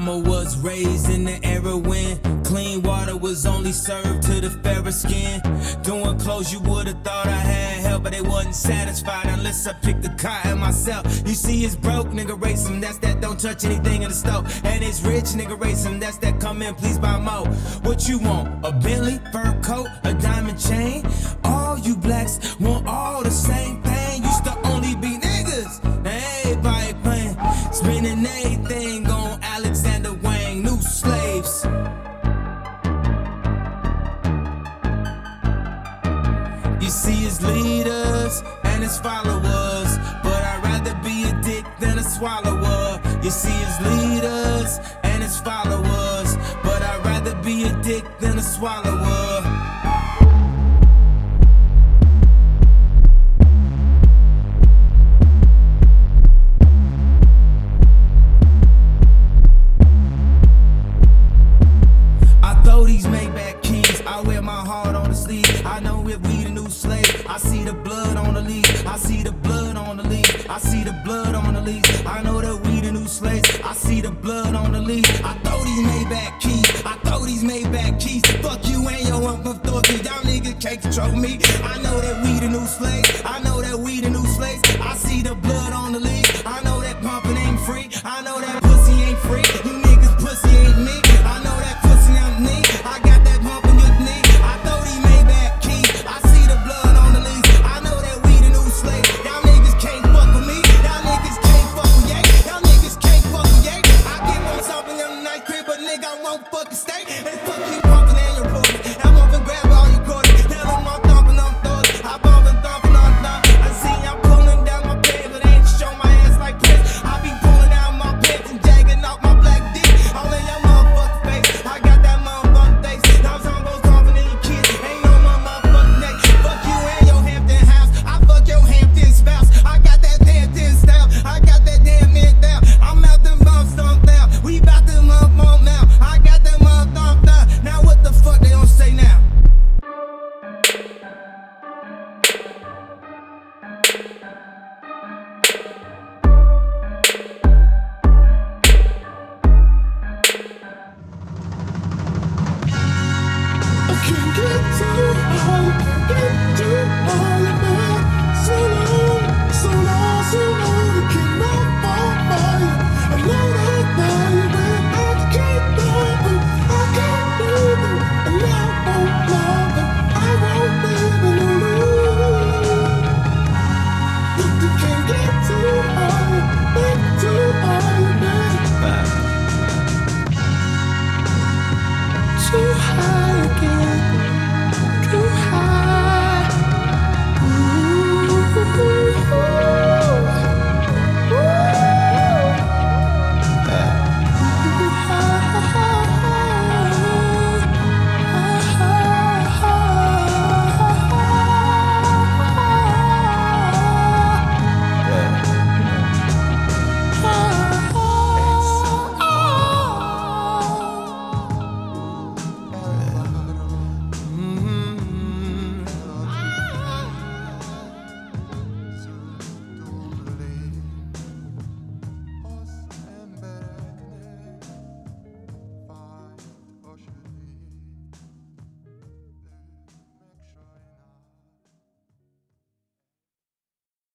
mama was raised in the era when clean water was only served to the fairer skin. Doing clothes you would've thought I had help, but they wasn't satisfied unless I picked the cotton myself. You see it's broke, nigga racing, that's that don't touch anything in the stove. And it's rich, nigga racing, that's that come in, please buy more. What you want, a Bentley, fur coat, a diamond chain? All you blacks want all the same thing. Used to only be niggas, now everybody playing, spending everything on Alexander Wang, new slaves. You see his leaders and his followers, but I'd rather be a dick than a swallower. You see his leaders and his followers, but I'd rather be a dick than a swallower. I throw these Maybach keys, I wear my heart on the sleeve. I know if we the new slave, I see the blood on the leaves. I see the blood on the leaves. I see the blood on the leaves. I know that we the new slaves. I see the blood on the leaves. I throw these Maybach keys. I throw these Maybach keys. Fuck you and your uncle authority. Y'all niggas can't control me. I know that we the new slaves. I know that we the new slaves. I see the blood on the leaves. I know that pumping ain't free. I know that pussy ain't free. You niggas pussy ain't me. I know that pussy ain't me. I got that pump in your knee. I throw these Maybach keys. I see the blood on the leaves. I know that we the new slaves. Y'all niggas can't fuck with me. Y'all niggas can't fuck with Ye. Y'all niggas can't fuck with Ye. I give them something in the night crib, but nigga, I won't fucking stay. And fuck you pumping and your pussy. I'm up and grab all your quarters. Tell them I'm thumping on thugs. I bump and thumping on thugs. I see I'm pulling down my pants, but ain't show my ass like Prince. I be pulling down my pants and jagging off my black dick. All in your motherfucking face. I got that motherfucking face. Now I'm both thumping in your kids. Ain't no my motherfucking neck. Fuck you and your Hampton house. I fuck your Hampton spouse. I got that Hampton style. I got that damn man down. I'm out the mouth thumped down. We bout to mouth now. I got that mouth thumped down. Now what the fuck they gon' say now? I can't get to all, get to all of that. So long, so long, so long, I cannot fall by you. I know that now, but I can't love it. I can't leave it, and I won't love it. I won't leave it alone. But you can't get to all, get to all of that. Too high.